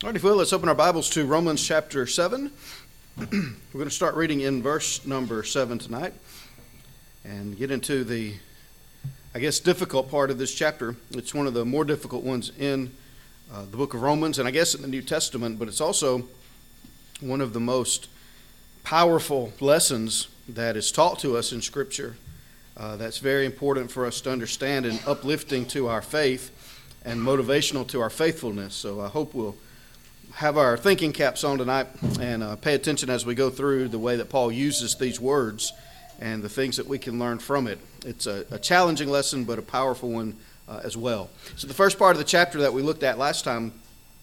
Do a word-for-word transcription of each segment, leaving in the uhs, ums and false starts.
All right, if you will, let's open our Bibles to Romans chapter seven. We're going to start reading in verse number seven tonight and get into the, I guess, difficult part of this chapter. It's one of the more difficult ones in uh, the book of Romans, and I guess in the New Testament, but it's also one of the most powerful lessons that is taught to us in Scripture. Uh, that's very important for us to understand and uplifting to our faith and motivational to our faithfulness. So I hope we'll have our thinking caps on tonight and uh, pay attention as we go through the way that Paul uses these words and the things that we can learn from it. It's a, a challenging lesson, but a powerful one uh, as well. So the first part of the chapter that we looked at last time,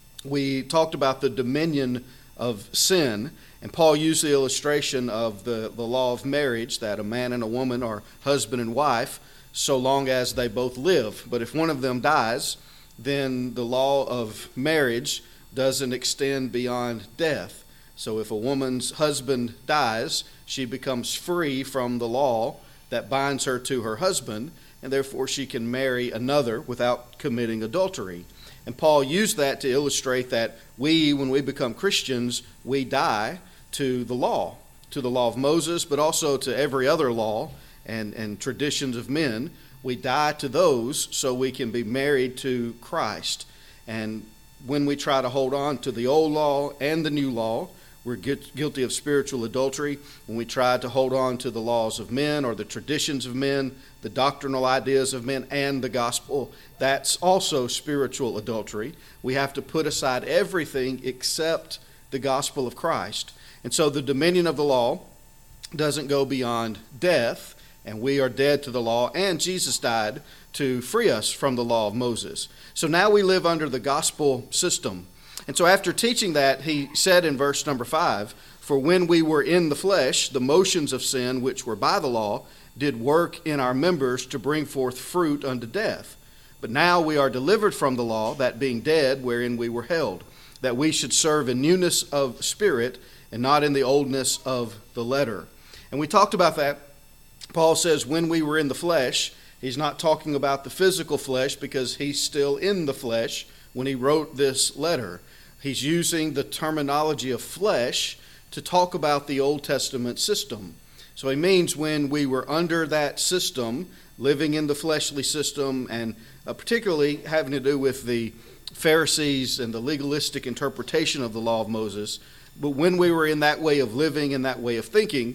we talked about the dominion of sin, and Paul used the illustration of the, the law of marriage, that a man and a woman are husband and wife so long as they both live. But if one of them dies, then the law of marriage doesn't extend beyond death. So if a woman's husband dies, she becomes free from the law that binds her to her husband, and therefore she can marry another without committing adultery. And Paul used that to illustrate that we, when we become Christians, we die to the law, to the law of Moses, but also to every other law and, and traditions of men. We die to those so we can be married to Christ. And when we try to hold on to the old law and the new law, we're guilty of spiritual adultery. When we try to hold on to the laws of men or the traditions of men, the doctrinal ideas of men, and the gospel, that's also spiritual adultery. We have to put aside everything except the gospel of Christ. And so the dominion of the law doesn't go beyond death, and we are dead to the law, and Jesus died to free us from the law of Moses. So now we live under the gospel system. And so after teaching that, he said in verse number five, "For when we were in the flesh, the motions of sin, which were by the law, did work in our members to bring forth fruit unto death. But now we are delivered from the law, that being dead wherein we were held, that we should serve in newness of spirit and not in the oldness of the letter." And we talked about that. Paul says when we were in the flesh. He's not talking about the physical flesh because he's still in the flesh when he wrote this letter. He's using the terminology of flesh to talk about the Old Testament system. So he means when we were under that system, living in the fleshly system, and uh, particularly having to do with the Pharisees and the legalistic interpretation of the law of Moses. But when we were in that way of living and that way of thinking,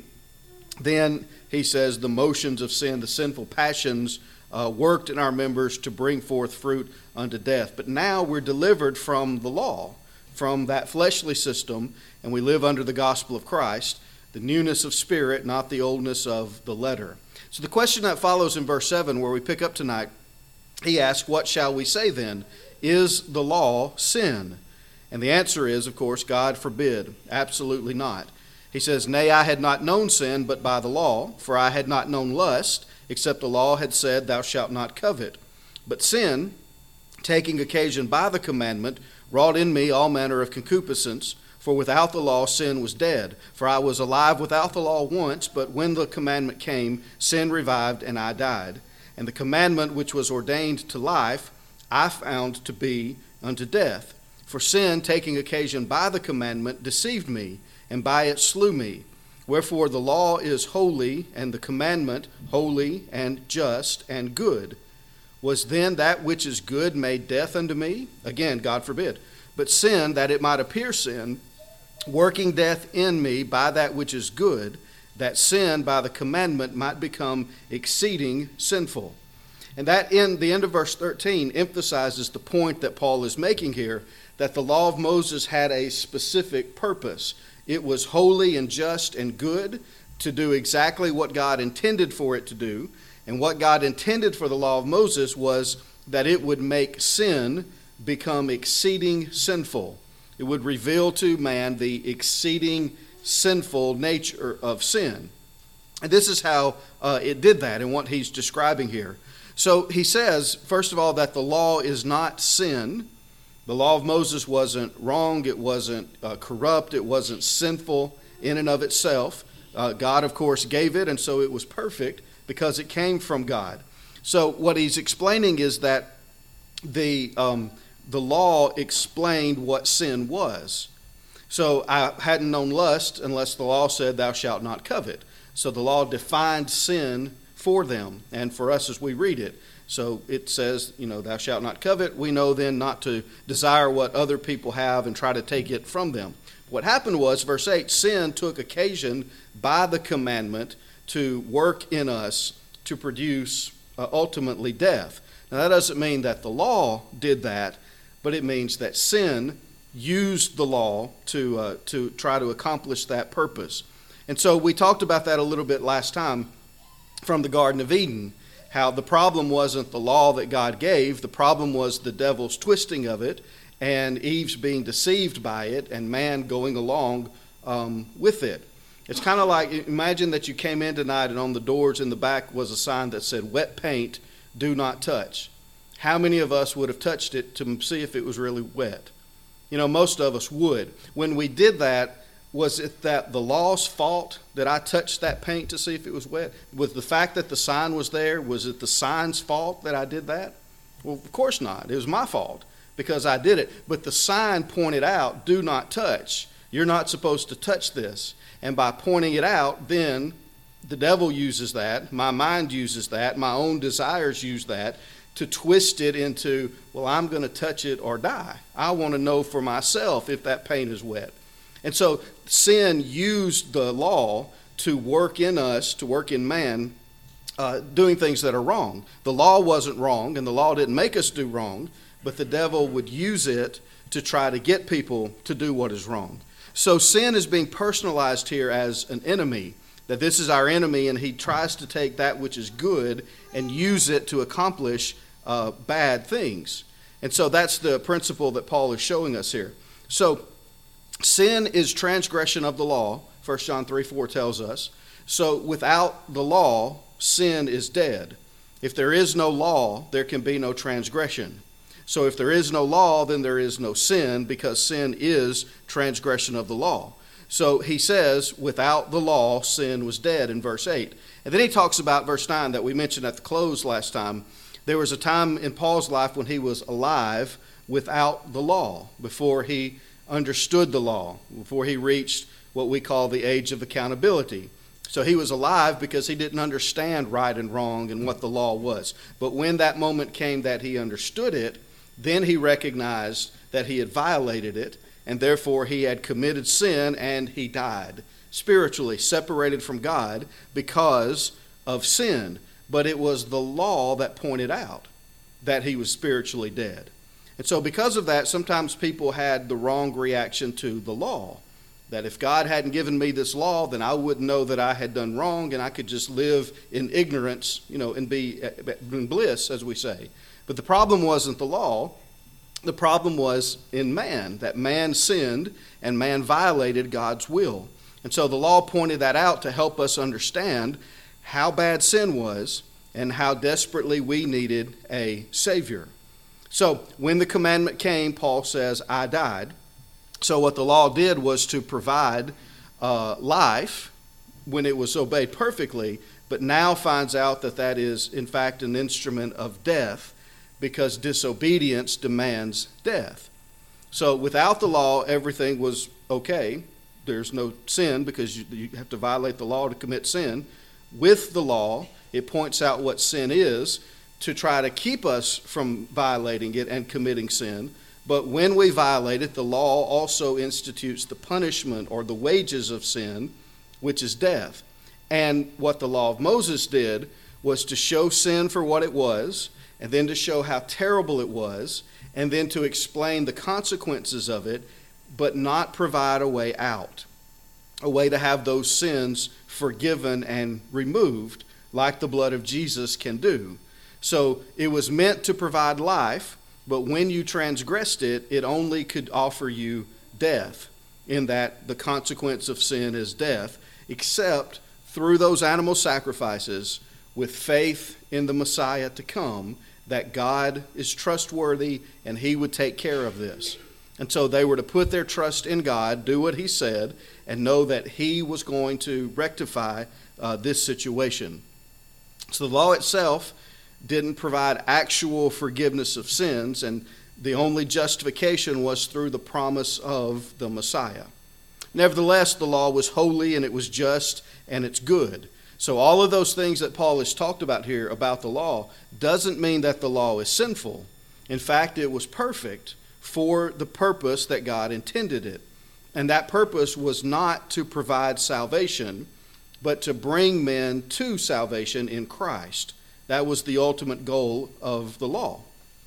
then he says the motions of sin, the sinful passions, uh, worked in our members to bring forth fruit unto death. But now we're delivered from the law, from that fleshly system, and we live under the gospel of Christ, the newness of spirit, not the oldness of the letter. So the question that follows in verse seven, where we pick up tonight, he asks, "What shall we say then? Is the law sin?" And the answer is, of course, God forbid. Absolutely not. He says, "Nay, I had not known sin but by the law, for I had not known lust, except the law had said, Thou shalt not covet. But sin, taking occasion by the commandment, wrought in me all manner of concupiscence. For without the law sin was dead. For I was alive without the law once, but when the commandment came, sin revived, and I died. And the commandment which was ordained to life, I found to be unto death. For sin, taking occasion by the commandment, deceived me, and by it slew me. Wherefore the law is holy, and the commandment holy and just and good. Was then that which is good made death unto me? Again, God forbid. But sin, that it might appear sin, working death in me by that which is good, that sin by the commandment might become exceeding sinful." And that in the end of verse thirteen emphasizes the point that Paul is making here, that the law of Moses had a specific purpose. It was holy and just and good to do exactly what God intended for it to do. And what God intended for the law of Moses was that it would make sin become exceeding sinful. It would reveal to man the exceeding sinful nature of sin. And this is how uh, it did that and what he's describing here. So he says, first of all, that the law is not sin. The law of Moses wasn't wrong, it wasn't uh, corrupt, it wasn't sinful in and of itself. Uh, God, of course, gave it, and so it was perfect because it came from God. So what he's explaining is that the um, the law explained what sin was. So I hadn't known lust unless the law said, thou shalt not covet. So the law defined sin for them and for us as we read it. So it says, you know, thou shalt not covet. We know then not to desire what other people have and try to take it from them. What happened was, verse eight, sin took occasion by the commandment to work in us to produce uh, ultimately death. Now that doesn't mean that the law did that, but it means that sin used the law to uh, to try to accomplish that purpose. And so we talked about that a little bit last time from the Garden of Eden, how the problem wasn't the law that God gave, the problem was the devil's twisting of it and Eve's being deceived by it and man going along um, with it. It's kind of like, imagine that you came in tonight and on the doors in the back was a sign that said, wet paint, do not touch. How many of us would have touched it to see if it was really wet? You know, most of us would. When we did that, was it that the law's fault that I touched that paint to see if it was wet? Was the fact that the sign was there, was it the sign's fault that I did that? Well, of course not. It was my fault because I did it. But the sign pointed out, do not touch. You're not supposed to touch this. And by pointing it out, then the devil uses that, my mind uses that, my own desires use that to twist it into, well, I'm going to touch it or die. I want to know for myself if that paint is wet. And so sin used the law to work in us, to work in man, uh, doing things that are wrong. The law wasn't wrong, and the law didn't make us do wrong, but the devil would use it to try to get people to do what is wrong. So sin is being personalized here as an enemy, that this is our enemy, and he tries to take that which is good and use it to accomplish uh, bad things. And so that's the principle that Paul is showing us here. So sin is transgression of the law, First John three four tells us. So without the law, sin is dead. If there is no law, there can be no transgression. So if there is no law, then there is no sin, because sin is transgression of the law. So he says, without the law, sin was dead in verse eight. And then he talks about verse nine that we mentioned at the close last time. There was a time in Paul's life when he was alive without the law, before he understood the law, before he reached what we call the age of accountability. So he was alive because he didn't understand right and wrong and what the law was. But when that moment came that he understood it, then he recognized that he had violated it, and therefore he had committed sin, and he died, spiritually separated from God because of sin. But it was the law that pointed out that he was spiritually dead. And so because of that, sometimes people had the wrong reaction to the law. That if God hadn't given me this law, then I wouldn't know that I had done wrong, and I could just live in ignorance, you know, and be in bliss, as we say. But the problem wasn't the law. The problem was in man, that man sinned and man violated God's will. And so the law pointed that out to help us understand how bad sin was and how desperately we needed a Savior. So when the commandment came, Paul says, I died. So what the law did was to provide uh, life when it was obeyed perfectly, but now finds out that that is, in fact, an instrument of death, because disobedience demands death. So without the law, everything was okay. There's no sin because you, you have to violate the law to commit sin. With the law, it points out what sin is to try to keep us from violating it and committing sin. But when we violate it, the law also institutes the punishment or the wages of sin, which is death. And what the law of Moses did was to show sin for what it was, and then to show how terrible it was, and then to explain the consequences of it, but not provide a way out, a way to have those sins forgiven and removed, like the blood of Jesus can do. So it was meant to provide life, but when you transgressed it, it only could offer you death, in that the consequence of sin is death, except through those animal sacrifices, with faith in the Messiah to come, that God is trustworthy and he would take care of this. And so they were to put their trust in God, do what he said, and know that he was going to rectify uh, this situation. So the law itself didn't provide actual forgiveness of sins, and The only justification was through the promise of the Messiah. Nevertheless, the law was holy and it was just and it's good. So all of those things that Paul has talked about here about the law doesn't mean that the law is sinful. In fact, it was perfect for the purpose that God intended it. And that purpose was not to provide salvation, but to bring men to salvation in Christ. That was the ultimate goal of the law,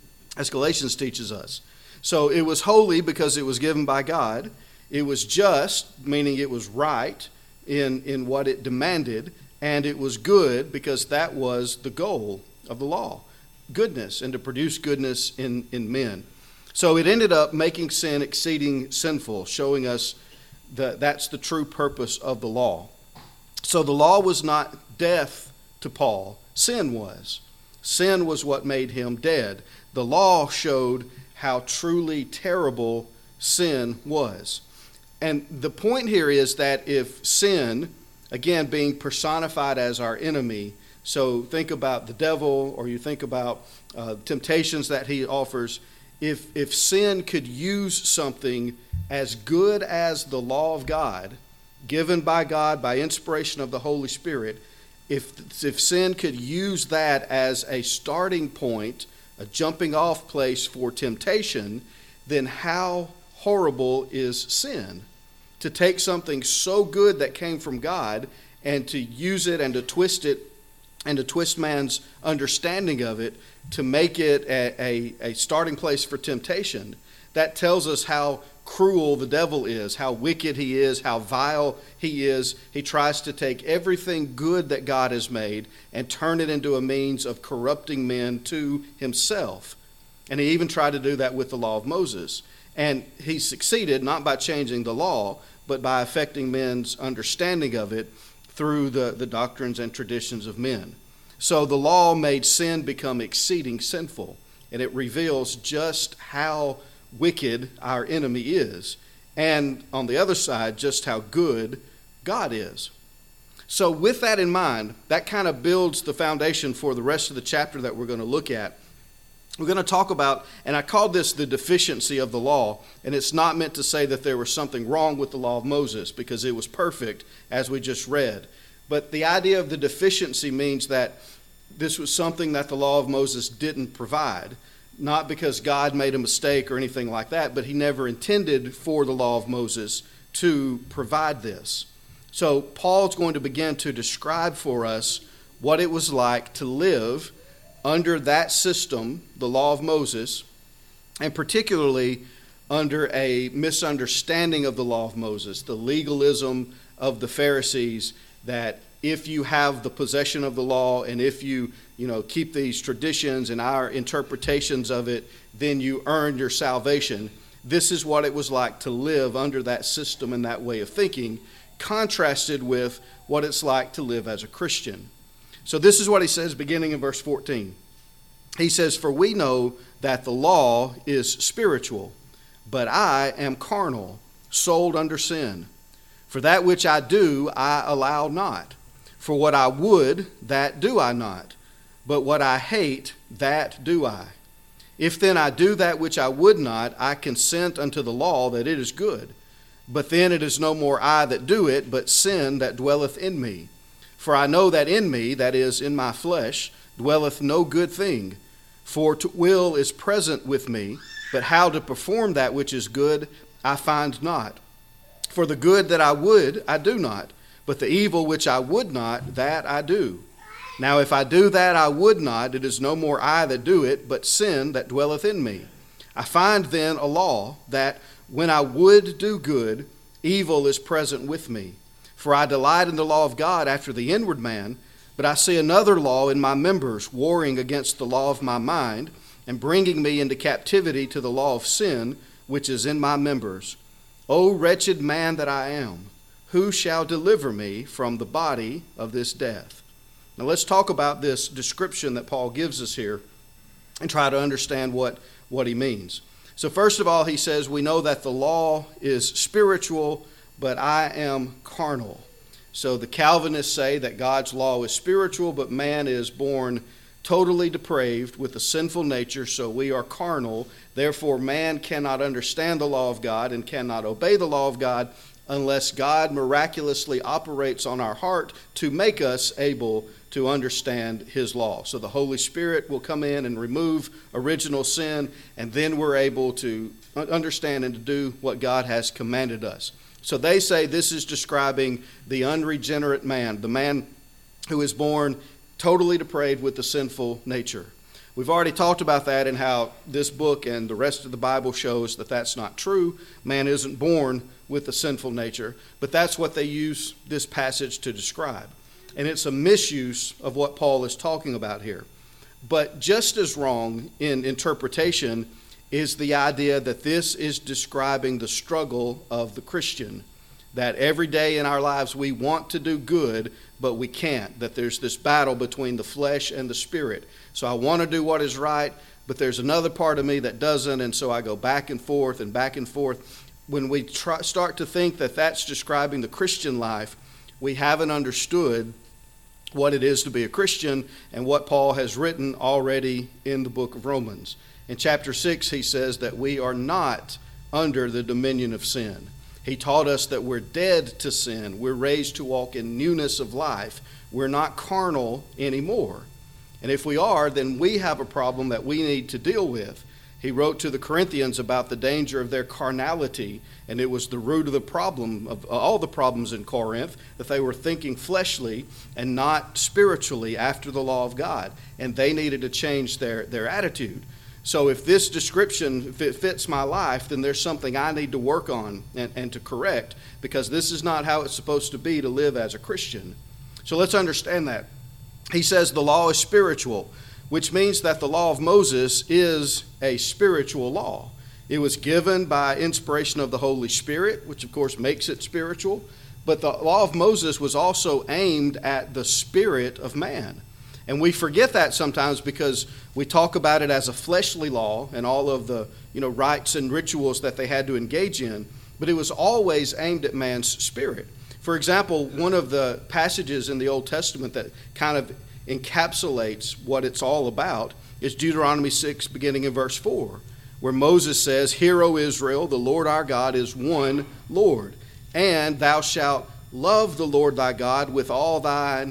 as Galatians teaches us. So it was holy because it was given by God. It was just, meaning it was right in, in what it demanded. And it was good because that was the goal of the law, goodness, and to produce goodness in, in men. So it ended up making sin exceeding sinful, showing us that that's the true purpose of the law. So the law was not death to Paul, sin was. Sin was what made him dead. The law showed how truly terrible sin was. And the point here is that if sin, again, being personified as our enemy, so think about the devil, or you think about uh, temptations that he offers. If, if sin could use something as good as the law of God, given by God by inspiration of the Holy Spirit, if, if sin could use that as a starting point, a jumping off place for temptation, then how horrible is sin? To take something so good that came from God and to use it and to twist it and to twist man's understanding of it to make it a, a, a starting place for temptation. That tells us how cruel the devil is, how wicked he is, how vile he is. He tries to take everything good that God has made and turn it into a means of corrupting men to himself. And he even tried to do that with the law of Moses. And he succeeded not by changing the law, but by affecting men's understanding of it through the, the doctrines and traditions of men. So the law made sin become exceeding sinful, and it reveals just how wicked our enemy is, and on the other side, just how good God is. So with that in mind, that kind of builds the foundation for the rest of the chapter that we're going to look at. We're going to talk about, and I called this the deficiency of the law, and it's not meant to say that there was something wrong with the law of Moses, because it was perfect, as we just read. But the idea of the deficiency means that this was something that the law of Moses didn't provide, not because God made a mistake or anything like that, but he never intended for the law of Moses to provide this. So Paul's going to begin to describe for us what it was like to live under that system, the law of Moses, and particularly under a misunderstanding of the law of Moses, the legalism of the Pharisees, that if you have the possession of the law and if you, you know, keep these traditions and our interpretations of it, then you earn your salvation. This is what it was like to live under that system and that way of thinking, contrasted with what it's like to live as a Christian. So this is what he says beginning in verse fourteen. He says, "For we know that the law is spiritual, but I am carnal, sold under sin. For that which I do, I allow not. For what I would, that do I not. But what I hate, that do I. If then I do that which I would not, I consent unto the law that it is good. But then it is no more I that do it, but sin that dwelleth in me. For I know that in me, that is, in my flesh, dwelleth no good thing. For to will is present with me, but how to perform that which is good, I find not. For the good that I would, I do not, but the evil which I would not, that I do. Now if I do that I would not, it is no more I that do it, but sin that dwelleth in me. I find then a law, that when I would do good, evil is present with me. For I delight in the law of God after the inward man, but I see another law in my members, warring against the law of my mind, and bringing me into captivity to the law of sin, which is in my members. O wretched man that I am, who shall deliver me from the body of this death?" Now let's talk about this description that Paul gives us here and try to understand what, what he means. So first of all, he says, we know that the law is spiritual, but I am carnal. So the Calvinists say that God's law is spiritual, but man is born totally depraved with a sinful nature, so we are carnal. Therefore, man cannot understand the law of God and cannot obey the law of God unless God miraculously operates on our heart to make us able to understand his law. So the Holy Spirit will come in and remove original sin, and then we're able to understand and to do what God has commanded us. So they say this is describing the unregenerate man, the man who is born totally depraved with the sinful nature. We've already talked about that and how this book and the rest of the Bible shows that that's not true. Man isn't born with a sinful nature, but that's what they use this passage to describe. And it's a misuse of what Paul is talking about here. But just as wrong in interpretation is the idea that this is describing the struggle of the Christian, that every day in our lives we want to do good, but we can't, that there's this battle between the flesh and the spirit. So I want to do what is right, but there's another part of me that doesn't, and so I go back and forth and back and forth. When we try, start to think that that's describing the Christian life, we haven't understood what it is to be a Christian and what Paul has written already in the book of Romans. In chapter six, he says that we are not under the dominion of sin. He taught us that we're dead to sin. We're raised to walk in newness of life. We're not carnal anymore. And if we are, then we have a problem that we need to deal with. He wrote to the Corinthians about the danger of their carnality, and it was the root of the problem, of all the problems in Corinth, that they were thinking fleshly and not spiritually after the law of God, and they needed to change their, their attitude. So if this description, if it fits my life, then there's something I need to work on and, and to correct, because this is not how it's supposed to be to live as a Christian. So let's understand that. He says the law is spiritual, which means that the law of Moses is a spiritual law. It was given by inspiration of the Holy Spirit, which of course makes it spiritual. But the law of Moses was also aimed at the spirit of man. And we forget that sometimes because we talk about it as a fleshly law and all of the, you know, rites and rituals that they had to engage in. But it was always aimed at man's spirit. For example, one of the passages in the Old Testament that kind of encapsulates what it's all about is Deuteronomy six, beginning in verse four, where Moses says, "Hear, O Israel, the Lord our God is one Lord, and thou shalt love the Lord thy God with all thine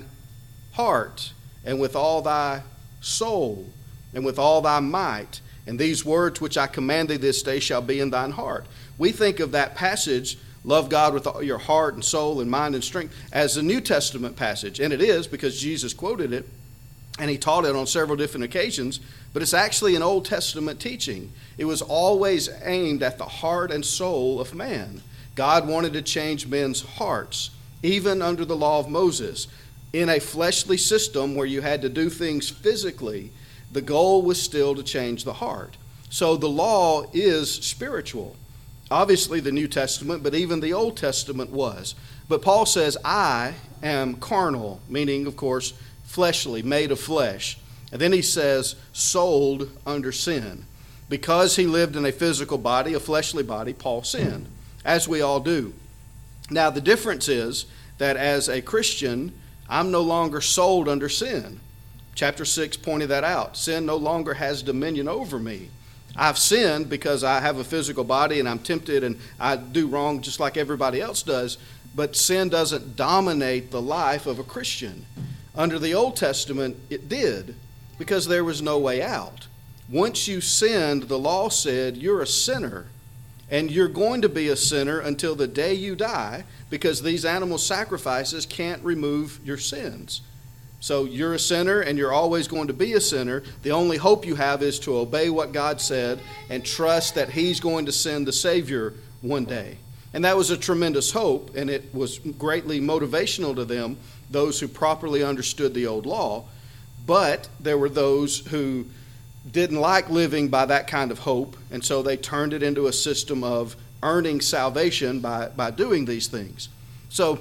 heart, and with all thy soul, and with all thy might. And these words which I command thee this day shall be in thine heart." We think of that passage, love God with all your heart and soul and mind and strength, as a New Testament passage. And it is, because Jesus quoted it, and he taught it on several different occasions. But it's actually an Old Testament teaching. It was always aimed at the heart and soul of man. God wanted to change men's hearts, even under the law of Moses. In a fleshly system where you had to do things physically, the goal was still to change the heart. So the law is spiritual. Obviously the New Testament, but even the Old Testament was. But Paul says, I am carnal, meaning, of course, fleshly, made of flesh. And then he says, sold under sin. Because he lived in a physical body, a fleshly body, Paul sinned, as we all do. Now the difference is that as a Christian, I'm no longer sold under sin. Chapter six pointed that out. Sin no longer has dominion over me. I've sinned because I have a physical body and I'm tempted and I do wrong just like everybody else does, but sin doesn't dominate the life of a Christian. Under the Old Testament, it did, because there was no way out. Once you sinned, the law said you're a sinner, and you're going to be a sinner until the day you die, because these animal sacrifices can't remove your sins. So you're a sinner and you're always going to be a sinner. The only hope you have is to obey what God said and trust that he's going to send the Savior one day. And that was a tremendous hope, and it was greatly motivational to them, those who properly understood the old law. But there were those who didn't like living by that kind of hope, and so they turned it into a system of earning salvation by, by doing these things. So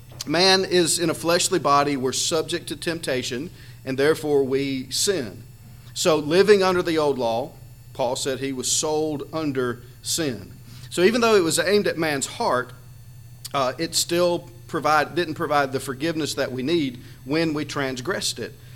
man is in a fleshly body. We're subject to temptation, and therefore we sin. So living under the old law, Paul said he was sold under sin. So even though it was aimed at man's heart, uh, it still provide, didn't provide the forgiveness that we need when we transgressed it.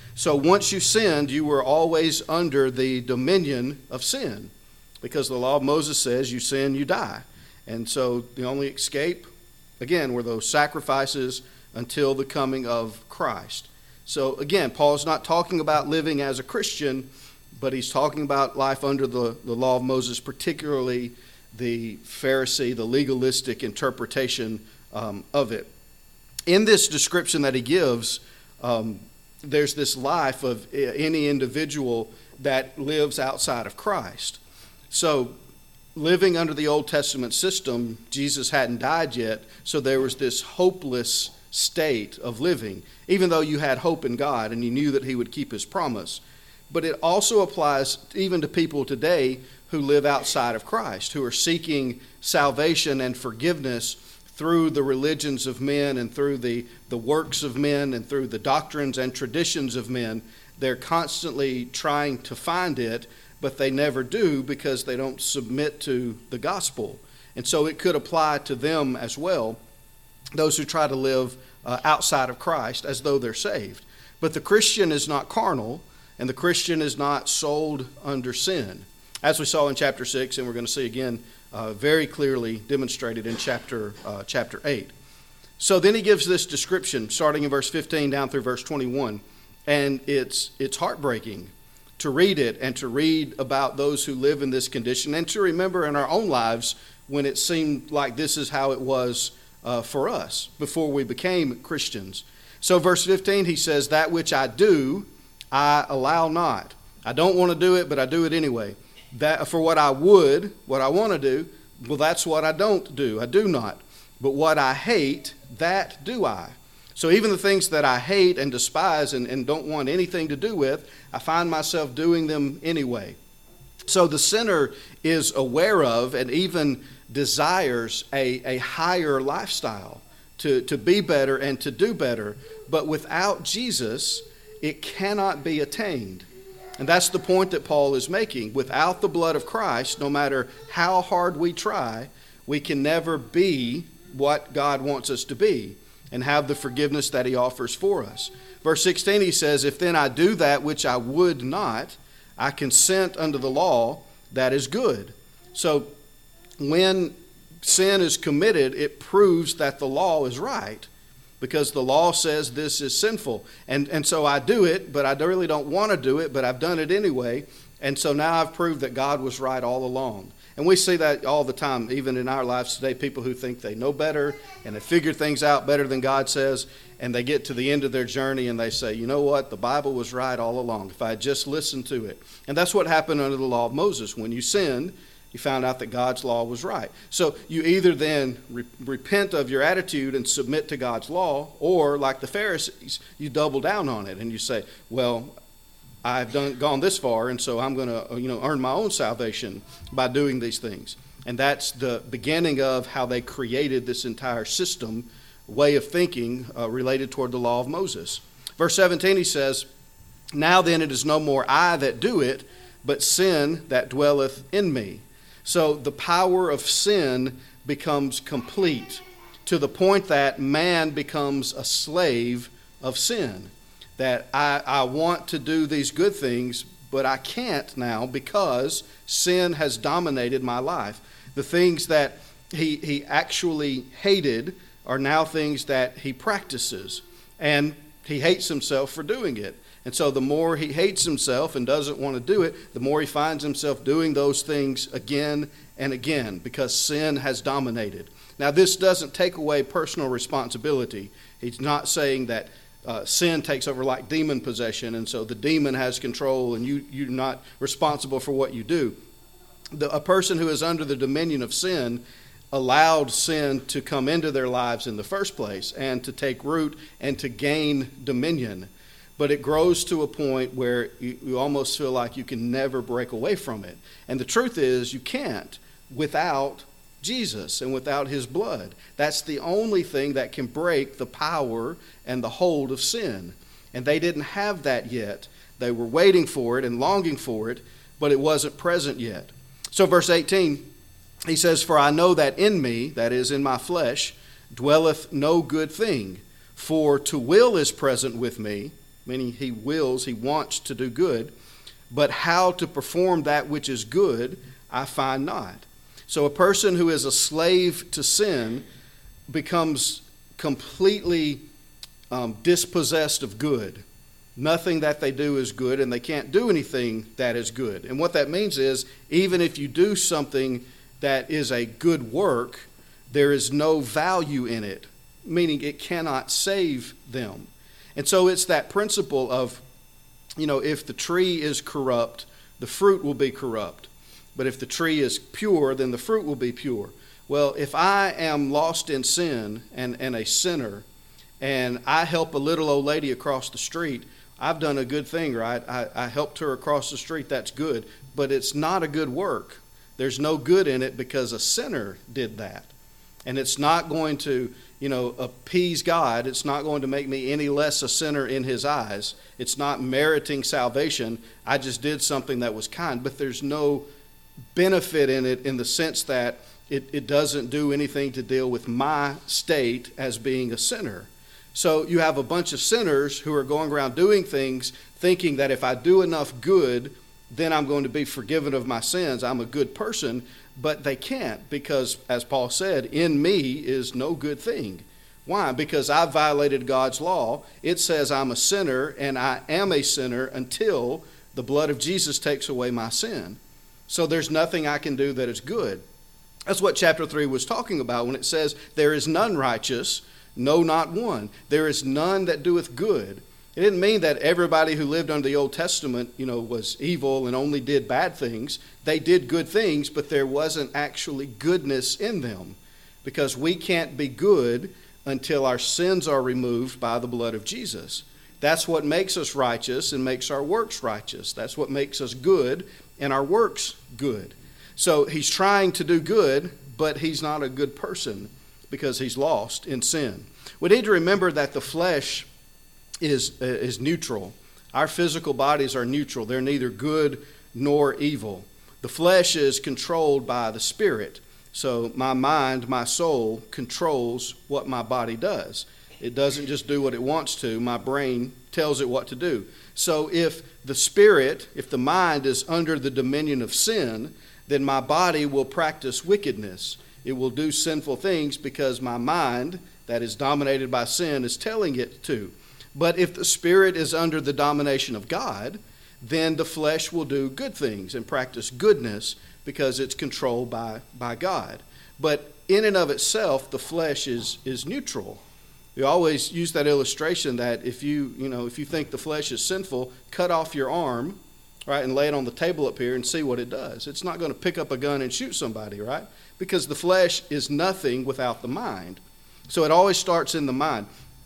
So once you sinned, you were always under the dominion of sin, because the law of Moses says you sin, you die. And so the only escape, again, were those sacrifices until the coming of Christ. So again, Paul's not talking about living as a Christian, but he's talking about life under the, the law of Moses, particularly the Pharisee, the legalistic interpretation um, of it. In this description that he gives, um, there's this life of any individual that lives outside of Christ. So living under the Old Testament system, Jesus hadn't died yet, so there was this hopeless state of living, even though you had hope in God and you knew that he would keep his promise. But it also applies even to people today who live outside of Christ, who are seeking salvation and forgiveness through the religions of men and through the, the works of men and through the doctrines and traditions of men. They're constantly trying to find it, but they never do because they don't submit to the gospel. And so it could apply to them as well, those who try to live uh, outside of Christ as though they're saved. But the Christian is not carnal, and the Christian is not sold under sin, as we saw in chapter six, and we're going to see again uh, very clearly demonstrated in chapter uh, chapter eight. So then he gives this description, starting in verse fifteen down through verse twenty-one, and it's it's heartbreaking to read it and to read about those who live in this condition, and to remember in our own lives when it seemed like this is how it was uh, for us before we became Christians. So verse fifteen, he says, "That which I do, I allow not." I don't want to do it, but I do it anyway. That for what I would, what I want to do, well, that's what I don't do. I do not. But what I hate, that do I. So even the things that I hate and despise and, and don't want anything to do with, I find myself doing them anyway. So the sinner is aware of and even desires a, a higher lifestyle, to, to be better and to do better. But without Jesus, it cannot be attained. And that's the point that Paul is making. Without the blood of Christ, no matter how hard we try, we can never be what God wants us to be and have the forgiveness that he offers for us. Verse sixteen, he says, "If then I do that which I would not, I consent unto the law that is good." So when sin is committed, it proves that the law is right, because the law says this is sinful. And, and so I do it, but I really don't want to do it, but I've done it anyway. And so now I've proved that God was right all along. And we see that all the time, even in our lives today, people who think they know better and they figure things out better than God says, and they get to the end of their journey and they say, you know what, the Bible was right all along if I had just listened to it. And that's what happened under the law of Moses. When you sinned, you found out that God's law was right. So you either then re- repent of your attitude and submit to God's law, or like the Pharisees, you double down on it and you say, well, I've done gone this far, and so I'm going to, you know, earn my own salvation by doing these things. And that's the beginning of how they created this entire system, way of thinking uh, related toward the law of Moses. Verse seventeen, he says, "Now then it is no more I that do it, but sin that dwelleth in me." So the power of sin becomes complete to the point that man becomes a slave of sin. That I, I want to do these good things, but I can't now because sin has dominated my life. The things that he, he actually hated are now things that he practices, and he hates himself for doing it. And so the more he hates himself and doesn't want to do it, the more he finds himself doing those things again and again because sin has dominated. Now, this doesn't take away personal responsibility. He's not saying that uh, sin takes over like demon possession, and so the demon has control and you, you're not responsible for what you do. The, a person who is under the dominion of sin allowed sin to come into their lives in the first place and to take root and to gain dominion. But it grows to a point where you, you almost feel like you can never break away from it. And the truth is you can't without Jesus and without his blood. That's the only thing that can break the power and the hold of sin. And they didn't have that yet. They were waiting for it and longing for it, but it wasn't present yet. So verse eighteen, he says, "For I know that in me," that is in my flesh, "dwelleth no good thing. For to will is present with me," meaning he wills, he wants to do good, but how to perform that which is good, I find not. So a person who is a slave to sin becomes completely um, dispossessed of good. Nothing that they do is good, and they can't do anything that is good. And what that means is, even if you do something that is a good work, there is no value in it, meaning it cannot save them. And so it's that principle of, you know, if the tree is corrupt, the fruit will be corrupt. But if the tree is pure, then the fruit will be pure. Well, if I am lost in sin and, and a sinner, and I help a little old lady across the street, I've done a good thing, right? I, I helped her across the street, that's good. But it's not a good work. There's no good in it because a sinner did that. And it's not going to, you know, appease God. It's not going to make me any less a sinner in his eyes. It's not meriting salvation. I just did something that was kind. But there's no benefit in it in the sense that it, it doesn't do anything to deal with my state as being a sinner. So you have a bunch of sinners who are going around doing things thinking that if I do enough good, then I'm going to be forgiven of my sins. I'm a good person. But they can't, because, as Paul said, in me is no good thing. Why? Because I've violated God's law. It says I'm a sinner, and I am a sinner until the blood of Jesus takes away my sin. So there's nothing I can do that is good. That's what chapter three was talking about when it says, there is none righteous, no, not one. There is none that doeth good. It didn't mean that everybody who lived under the Old Testament, you know, was evil and only did bad things. They did good things, but there wasn't actually goodness in them, because we can't be good until our sins are removed by the blood of Jesus. That's what makes us righteous and makes our works righteous. That's what makes us good and our works good. So he's trying to do good, but he's not a good person because he's lost in sin. We need to remember that the flesh is uh, is neutral. Our physical bodies are neutral. They're neither good nor evil. The flesh is controlled by the Spirit. So my mind, my soul, controls what my body does. It doesn't just do what it wants to. My brain tells it what to do. So if the Spirit, if the mind is under the dominion of sin, then my body will practice wickedness. It will do sinful things because my mind, that is dominated by sin, is telling it to. But if the Spirit is under the domination of God, then the flesh will do good things and practice goodness because it's controlled by, by God. But in and of itself, the flesh is, is neutral. We always use that illustration that if you, you know, if you think the flesh is sinful, cut off your arm, right, and lay it on the table up here and see what it does. It's not going to pick up a gun and shoot somebody, right? Because the flesh is nothing without the mind. So it always starts in the mind.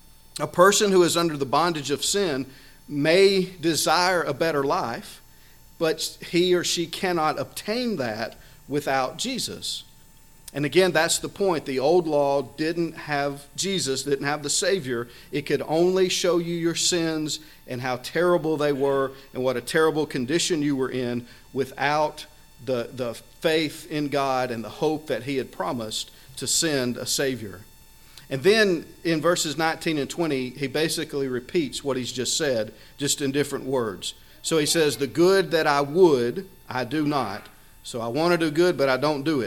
A person who is under the bondage of sin may desire a better life, but he or she cannot obtain that without Jesus. And again, that's the point. The old law didn't have Jesus, didn't have the Savior. It could only show you your sins and how terrible they were and what a terrible condition you were in without the, the faith in God and the hope that he had promised to send a Savior. And then in verses nineteen and twenty, he basically repeats what he's just said, just in different words. So he says, the good that I would, I do not. So I want to do good, but I don't do it.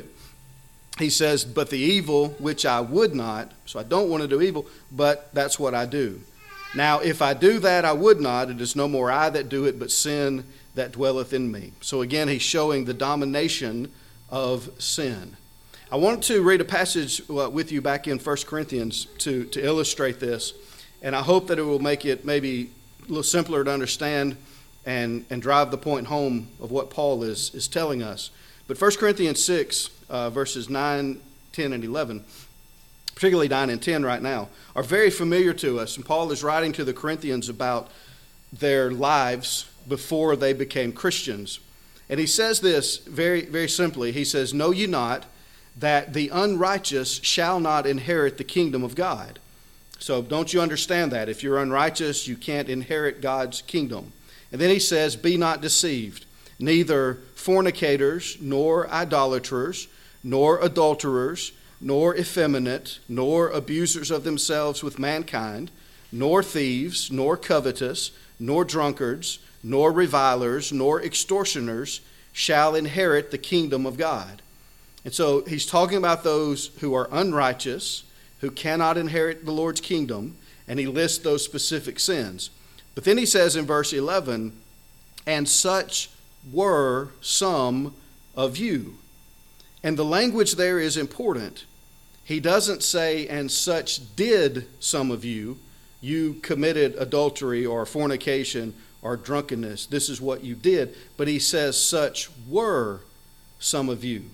He says, but the evil which I would not, so I don't want to do evil, but that's what I do. Now, if I do that, I would not. It is no more I that do it, but sin that dwelleth in me. So again, he's showing the domination of sin. I want to read a passage uh, with you back in First Corinthians to, to illustrate this. And I hope that it will make it maybe a little simpler to understand and, and drive the point home of what Paul is, is telling us. But First Corinthians six, uh, verses nine, ten, and eleven, particularly nine and ten right now, are very familiar to us. And Paul is writing to the Corinthians about their lives before they became Christians. And he says this very, very simply. He says, know ye not that the unrighteous shall not inherit the kingdom of God. So don't you understand that? If you're unrighteous, you can't inherit God's kingdom. And then he says, be not deceived. Neither fornicators, nor idolaters, nor adulterers, nor effeminate, nor abusers of themselves with mankind, nor thieves, nor covetous, nor drunkards, nor revilers, nor extortioners shall inherit the kingdom of God. And so he's talking about those who are unrighteous, who cannot inherit the Lord's kingdom, and he lists those specific sins. But then he says in verse eleven, and such were some of you. And the language there is important. He doesn't say, and such did some of you. You committed adultery or fornication or drunkenness. This is what you did. But he says, such were some of you.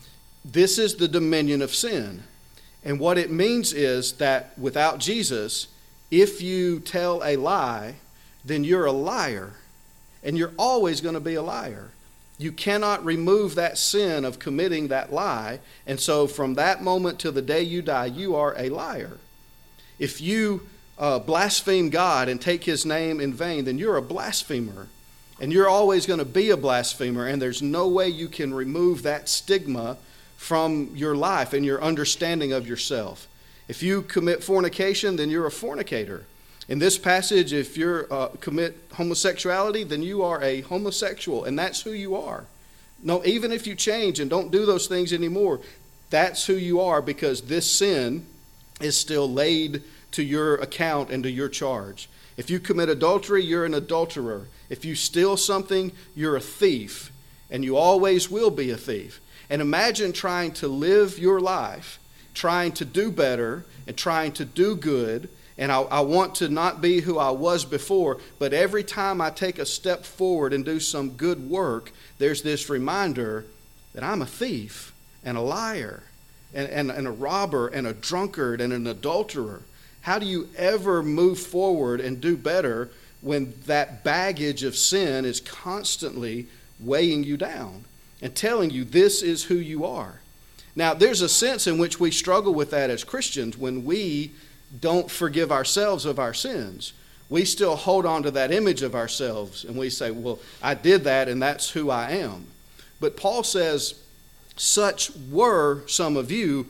This is the dominion of sin. And what it means is that without Jesus, if you tell a lie, then you're a liar. And you're always going to be a liar. You cannot remove that sin of committing that lie. And so from that moment till the day you die, you are a liar. If you uh, blaspheme God and take his name in vain, then you're a blasphemer. And you're always going to be a blasphemer. And there's no way you can remove that stigma from your life and your understanding of yourself. If you commit fornication, then you're a fornicator. In this passage, if you uh, commit homosexuality, then you are a homosexual, and that's who you are. No, even if you change and don't do those things anymore, that's who you are, because this sin is still laid to your account and to your charge. If you commit adultery, you're an adulterer. If you steal something, you're a thief, and you always will be a thief. And imagine trying to live your life, trying to do better and trying to do good. And I, I want to not be who I was before, but every time I take a step forward and do some good work, there's this reminder that I'm a thief and a liar and, and, and a robber and a drunkard and an adulterer. How do you ever move forward and do better when that baggage of sin is constantly weighing you down and telling you this is who you are? Now, there's a sense in which we struggle with that as Christians when we don't forgive ourselves of our sins. We still hold on to that image of ourselves and we say, well, I did that and that's who I am. But Paul says, such were some of you,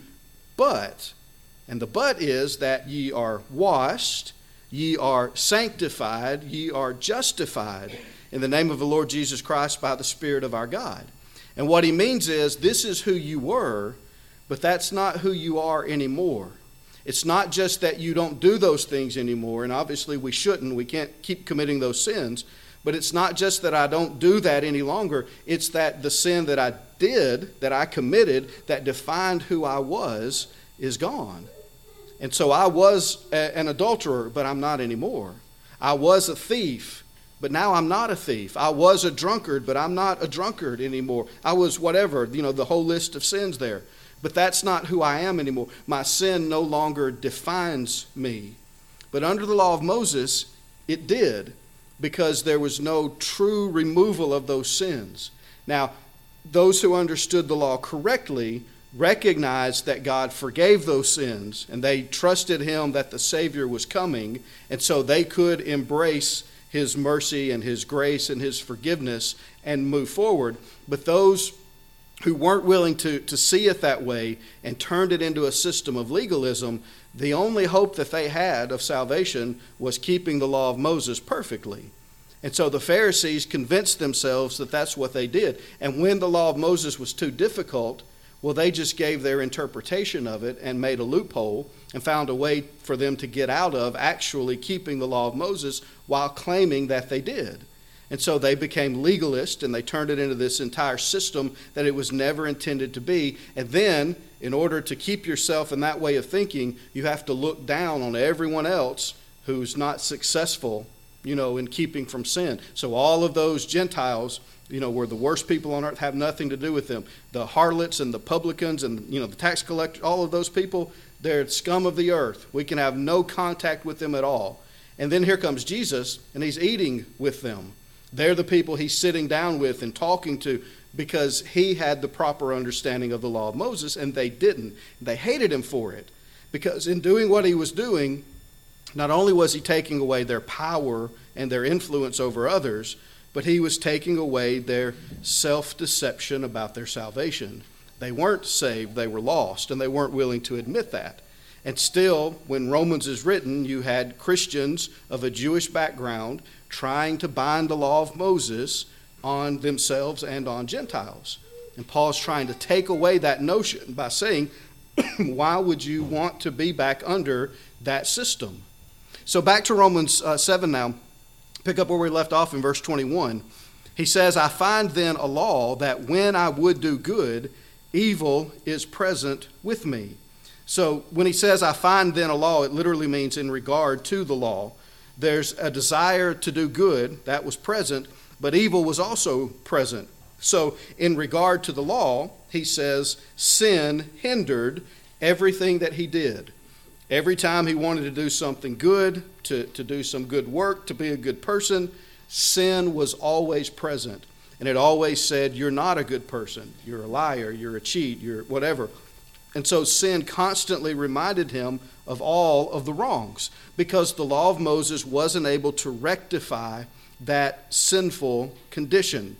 but, and the but is that ye are washed, ye are sanctified, ye are justified in the name of the Lord Jesus Christ by the Spirit of our God. And what he means is, this is who you were, but that's not who you are anymore. It's not just that you don't do those things anymore, and obviously we shouldn't. We can't keep committing those sins. But it's not just that I don't do that any longer. It's that the sin that I did, that I committed, that defined who I was, is gone. And so I was a, an adulterer, but I'm not anymore. I was a thief, but now I'm not a thief. I was a drunkard, but I'm not a drunkard anymore. I was whatever, you know, the whole list of sins there. But that's not who I am anymore. My sin no longer defines me. But under the law of Moses, it did, because there was no true removal of those sins. Now, those who understood the law correctly recognized that God forgave those sins, and they trusted him that the Savior was coming, and so they could embrace his mercy and his grace and his forgiveness and move forward. But those who weren't willing to, to see it that way and turned it into a system of legalism, the only hope that they had of salvation was keeping the law of Moses perfectly. And so the Pharisees convinced themselves that that's what they did. And when the law of Moses was too difficult, well, they just gave their interpretation of it and made a loophole and found a way for them to get out of actually keeping the law of Moses while claiming that they did. And so they became legalist, and they turned it into this entire system that it was never intended to be. And then, in order to keep yourself in that way of thinking, you have to look down on everyone else who's not successful, you know, in keeping from sin. So all of those Gentiles, you know, were the worst people on earth, have nothing to do with them. The harlots and the publicans and, you know, the tax collectors, all of those people, they're scum of the earth. We can have no contact with them at all. And then here comes Jesus, and he's eating with them. They're the people he's sitting down with and talking to because he had the proper understanding of the law of Moses, and they didn't. They hated him for it, because in doing what he was doing, not only was he taking away their power and their influence over others, but he was taking away their self-deception about their salvation. They weren't saved, they were lost, and they weren't willing to admit that. And still, when Romans is written, you had Christians of a Jewish background trying to bind the law of Moses on themselves and on Gentiles. And Paul's trying to take away that notion by saying, why would you want to be back under that system? So back to Romans uh, seven now. Pick up where we left off in verse twenty-one. He says, I find then a law that when I would do good, evil is present with me. So when he says, I find then a law, it literally means in regard to the law. There's a desire to do good that was present, but evil was also present. So in regard to the law, he says, sin hindered everything that he did. Every time he wanted to do something good, to, to do some good work, to be a good person, sin was always present. And it always said, you're not a good person. You're a liar. You're a cheat. You're whatever. And so sin constantly reminded him of all of the wrongs because the law of Moses wasn't able to rectify that sinful condition.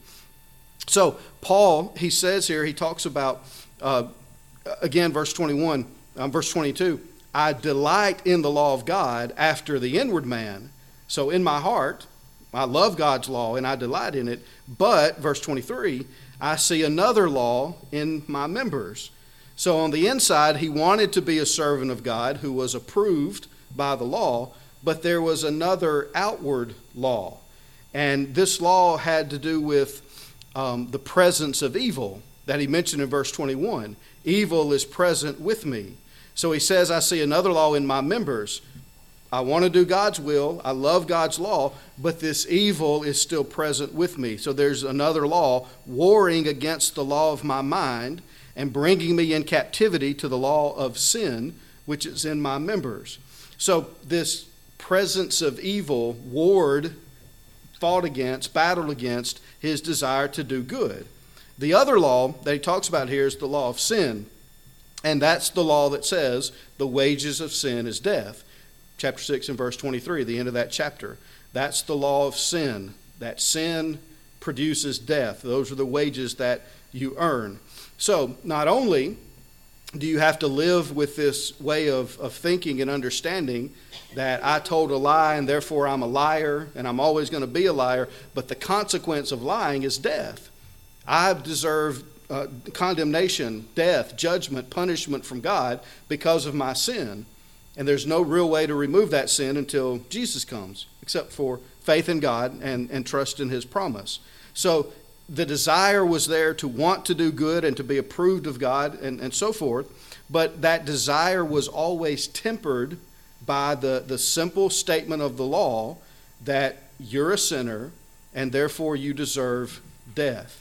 So Paul, he says here, he talks about, uh, again, verse twenty-one, um, verse twenty-two, I delight in the law of God after the inward man. So in my heart, I love God's law and I delight in it. But, verse twenty-three, I see another law in my members. So on the inside, he wanted to be a servant of God who was approved by the law, but there was another outward law. And this law had to do with um, the presence of evil that he mentioned in verse twenty-one. Evil is present with me. So he says, I see another law in my members. I want to do God's will. I love God's law, but this evil is still present with me. So there's another law warring against the law of my mind and bringing me in captivity to the law of sin, which is in my members. So this presence of evil warred, fought against, battled against his desire to do good. The other law that he talks about here is the law of sin. And that's the law that says the wages of sin is death. Chapter six and verse twenty-three, the end of that chapter. That's the law of sin, that sin produces death. Those are the wages that you earn. So not only do you have to live with this way of, of thinking and understanding that I told a lie and therefore I'm a liar and I'm always going to be a liar, but the consequence of lying is death. I deserve uh, condemnation, death, judgment, punishment from God because of my sin. And there's no real way to remove that sin until Jesus comes, except for faith in God and, and trust in his promise. So the desire was there to want to do good and to be approved of God and, and so forth, but that desire was always tempered by the, the simple statement of the law that you're a sinner and therefore you deserve death.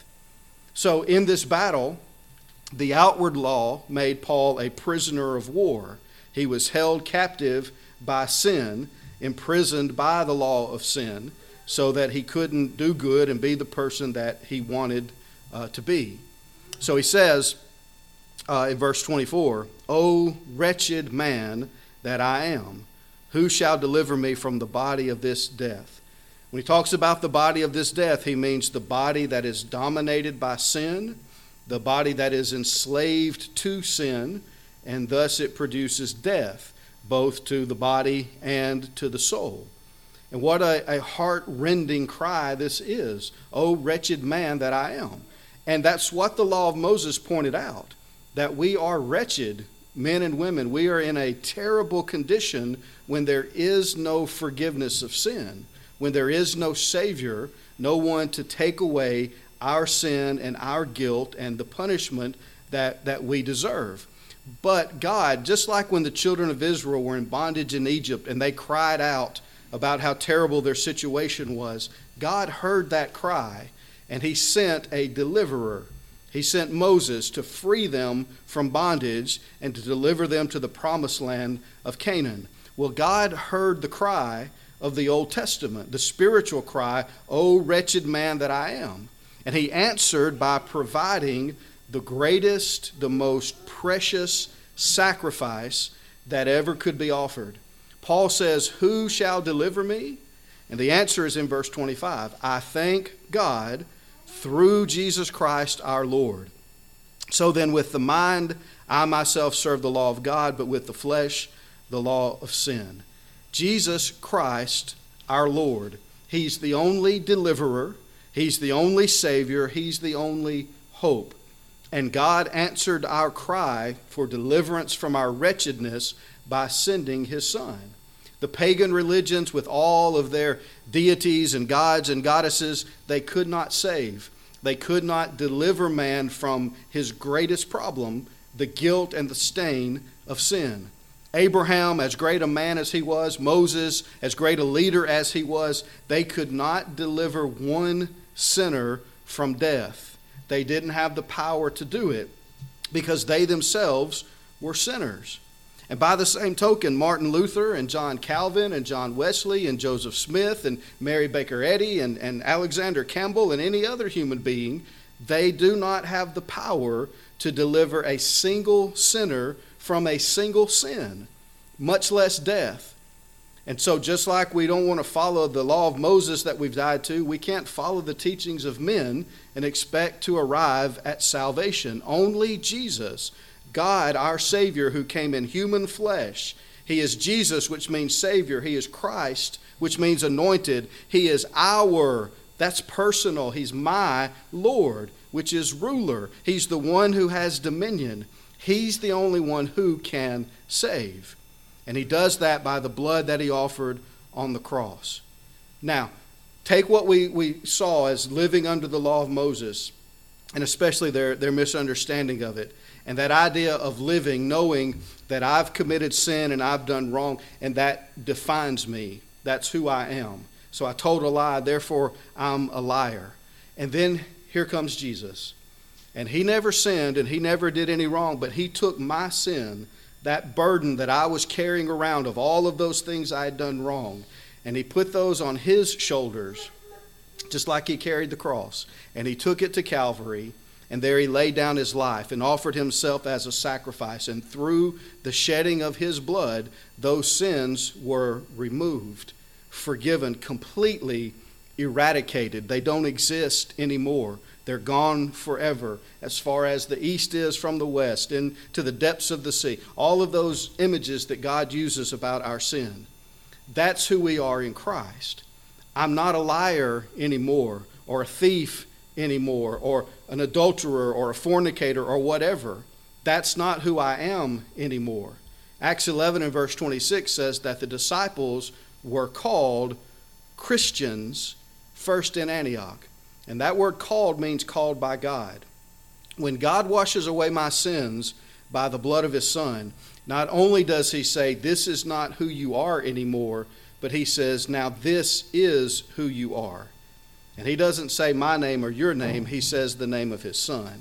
So in this battle, the outward law made Paul a prisoner of war. He was held captive by sin, imprisoned by the law of sin, so that he couldn't do good and be the person that he wanted uh, to be. So he says uh, in verse twenty-four, O wretched man that I am, who shall deliver me from the body of this death? When he talks about the body of this death, he means the body that is dominated by sin, the body that is enslaved to sin, and thus it produces death, both to the body and to the soul. And what a, a heart-rending cry this is. Oh, wretched man that I am. And that's what the law of Moses pointed out, that we are wretched men and women. We are in a terrible condition when there is no forgiveness of sin, when there is no Savior, no one to take away our sin and our guilt and the punishment that, that we deserve. But God, just like when the children of Israel were in bondage in Egypt and they cried out about how terrible their situation was, God heard that cry and he sent a deliverer. He sent Moses to free them from bondage and to deliver them to the promised land of Canaan. Well, God heard the cry of the Old Testament, the spiritual cry, O wretched man that I am. And he answered by providing the greatest, the most precious sacrifice that ever could be offered. Paul says, who shall deliver me? And the answer is in verse twenty-five. I thank God through Jesus Christ our Lord. So then with the mind, I myself serve the law of God, but with the flesh, the law of sin. Jesus Christ our Lord He's the only deliverer. He's the only Savior. He's the only hope. And God answered our cry for deliverance from our wretchedness by sending His Son. The pagan religions, with all of their deities and gods and goddesses, they could not save. They could not deliver man from his greatest problem, the guilt and the stain of sin. Abraham, as great a man as he was, Moses, as great a leader as he was, they could not deliver one sinner from death. They didn't have the power to do it because they themselves were sinners. And by the same token, Martin Luther and John Calvin and John Wesley and Joseph Smith and Mary Baker Eddy and, and Alexander Campbell and any other human being, they do not have the power to deliver a single sinner from a single sin, much less death. And so just like we don't want to follow the law of Moses that we've died to, we can't follow the teachings of men and expect to arrive at salvation. Only Jesus, God, our Savior, who came in human flesh. He is Jesus, which means Savior. He is Christ, which means anointed. He is our, that's personal. He's my Lord, which is ruler. He's the one who has dominion. He's the only one who can save. And He does that by the blood that He offered on the cross. Now, take what we, we saw as living under the law of Moses, and especially their, their misunderstanding of it. And that idea of living, knowing that I've committed sin and I've done wrong, and that defines me. That's who I am. So I told a lie, therefore I'm a liar. And then here comes Jesus. And He never sinned and He never did any wrong, but He took my sin, that burden that I was carrying around of all of those things I had done wrong, and He put those on His shoulders, just like He carried the cross. And He took it to Calvary. And there He laid down His life and offered Himself as a sacrifice. And through the shedding of His blood, those sins were removed, forgiven, completely eradicated. They don't exist anymore. They're gone forever, as far as the east is from the west, into the depths of the sea. All of those images that God uses about our sin. That's who we are in Christ. I'm not a liar anymore, or a thief anymore, or an adulterer or a fornicator or whatever. That's not who I am anymore. Acts eleven and verse twenty-six says that the disciples were called Christians first in Antioch. And that word called means called by God. When God washes away my sins by the blood of His Son, not only does He say, this is not who you are anymore, but He says, now this is who you are. And He doesn't say my name or your name. He says the name of His Son.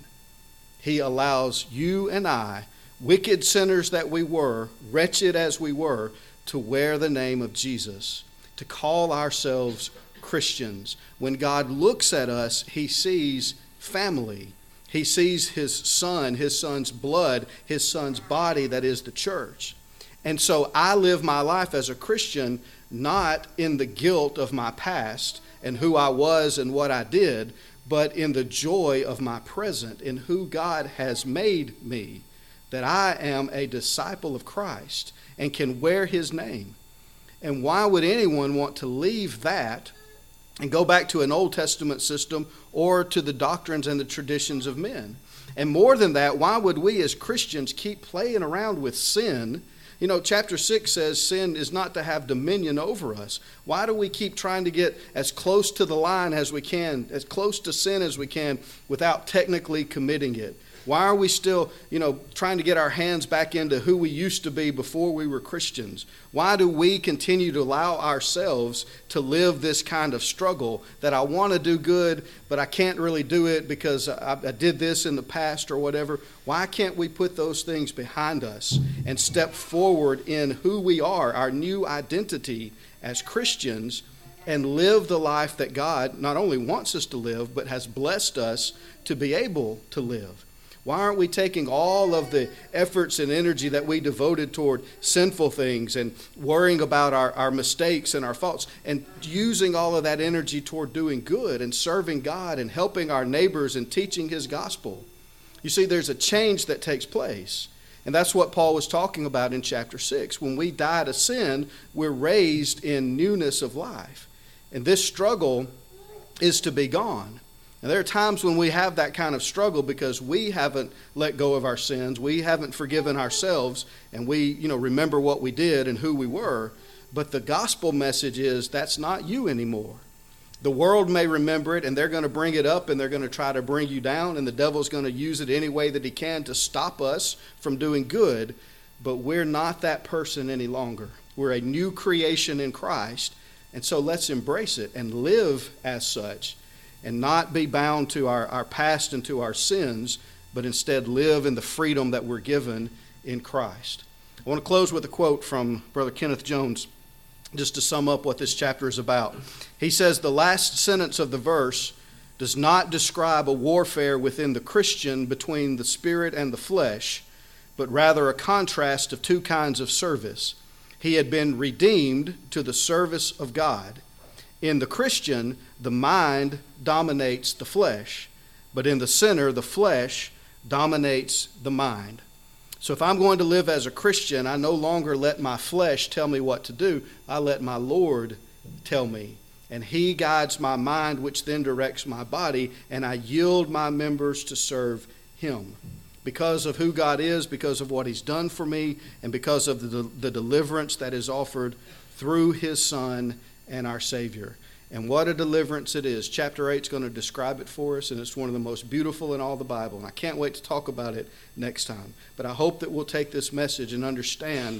He allows you and I, wicked sinners that we were, wretched as we were, to wear the name of Jesus, to call ourselves Christians. When God looks at us, He sees family. He sees His Son, His Son's blood, His Son's body, that is the church. And so I live my life as a Christian not in the guilt of my past and who I was and what I did, but in the joy of my present, in who God has made me, that I am a disciple of Christ and can wear His name. And why would anyone want to leave that and go back to an Old Testament system or to the doctrines and the traditions of men? And more than that, why would we as Christians keep playing around with sin? You know, chapter six says sin is not to have dominion over us. Why do we keep trying to get as close to the line as we can, as close to sin as we can, without technically committing it? Why are we still, you know, trying to get our hands back into who we used to be before we were Christians? Why do we continue to allow ourselves to live this kind of struggle that I want to do good, but I can't really do it because I, I did this in the past or whatever? Why can't we put those things behind us and step forward in who we are, our new identity as Christians, and live the life that God not only wants us to live, but has blessed us to be able to live? Why aren't we taking all of the efforts and energy that we devoted toward sinful things and worrying about our, our mistakes and our faults and using all of that energy toward doing good and serving God and helping our neighbors and teaching His gospel? You see, there's a change that takes place. And that's what Paul was talking about in chapter six. When we die to sin, we're raised in newness of life. And this struggle is to be gone. And there are times when we have that kind of struggle because we haven't let go of our sins. We haven't forgiven ourselves, and we, you know, remember what we did and who we were. But the gospel message is that's not you anymore. The world may remember it, and they're going to bring it up, and they're going to try to bring you down, and the devil's going to use it any way that he can to stop us from doing good. But we're not that person any longer. We're a new creation in Christ, and so let's embrace it and live as such, and not be bound to our, our past and to our sins, but instead live in the freedom that we're given in Christ. I want to close with a quote from Brother Kenneth Jones, just to sum up what this chapter is about. He says, the last sentence of the verse does not describe a warfare within the Christian between the spirit and the flesh, but rather a contrast of two kinds of service. He had been redeemed to the service of God. In the Christian, the mind dominates the flesh, but in the sinner, the flesh dominates the mind. So if I'm going to live as a Christian, I no longer let my flesh tell me what to do. I let my Lord tell me. And he guides my mind, which then directs my body, and I yield my members to serve him. Because of who God is, because of what he's done for me, and because of the, the deliverance that is offered through his Son and our Savior. And what a deliverance it is. Chapter eight is going to describe it for us, and it's one of the most beautiful in all the Bible. And I can't wait to talk about it next time. But I hope that we'll take this message and understand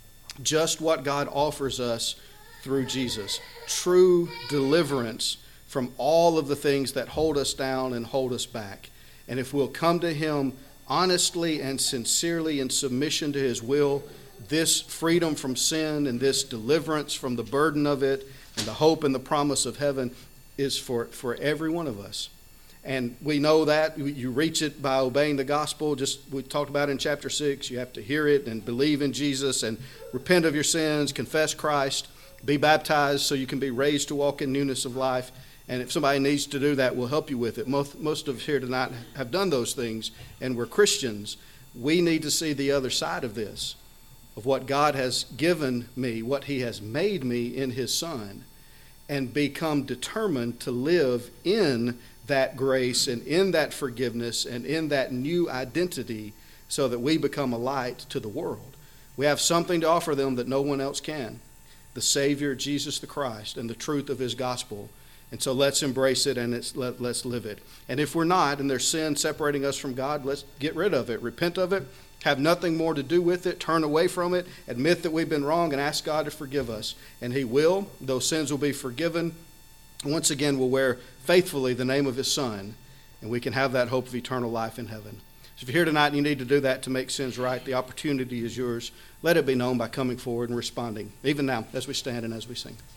just what God offers us through Jesus. True deliverance from all of the things that hold us down and hold us back. And if we'll come to him honestly and sincerely in submission to his will, this freedom from sin and this deliverance from the burden of it and the hope and the promise of heaven is for, for every one of us. And we know that you reach it by obeying the gospel. Just we talked about in chapter six, you have to hear it and believe in Jesus and repent of your sins, confess Christ, be baptized so you can be raised to walk in newness of life. And if somebody needs to do that, we'll help you with it. Most, most of us here tonight have done those things, and we're Christians. We need to see the other side of this, of what God has given me, what he has made me in his Son, and become determined to live in that grace and in that forgiveness and in that new identity so that we become a light to the world. We have something to offer them that no one else can, the Savior, Jesus the Christ, and the truth of his gospel. And so let's embrace it and it's, let, let's live it. And if we're not, and there's sin separating us from God, let's get rid of it, repent of it, have nothing more to do with it, turn away from it, admit that we've been wrong, and ask God to forgive us. And he will. Those sins will be forgiven. Once again, we'll wear faithfully the name of his Son, and we can have that hope of eternal life in heaven. So if you're here tonight and you need to do that to make sins right, the opportunity is yours. Let it be known by coming forward and responding, even now as we stand and as we sing.